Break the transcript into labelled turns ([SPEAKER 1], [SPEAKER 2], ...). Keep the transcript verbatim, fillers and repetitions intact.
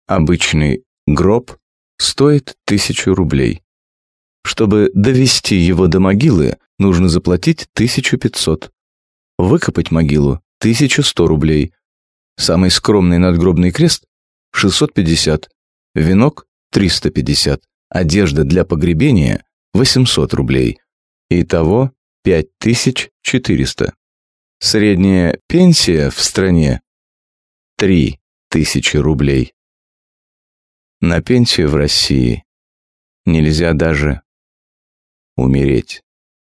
[SPEAKER 1] Обычный гроб стоит тысячу рублей. Чтобы довести его до могилы, нужно заплатить тысячу пятьсот. Выкопать могилу – тысяча сто рублей. Самый скромный надгробный крест – шестьсот пятьдесят. Венок – триста пятьдесят. Одежда для погребения – восемьсот рублей. Итого пять тысяч четыреста. Средняя пенсия в стране – три тысячи рублей. На пенсию в России нельзя даже умереть.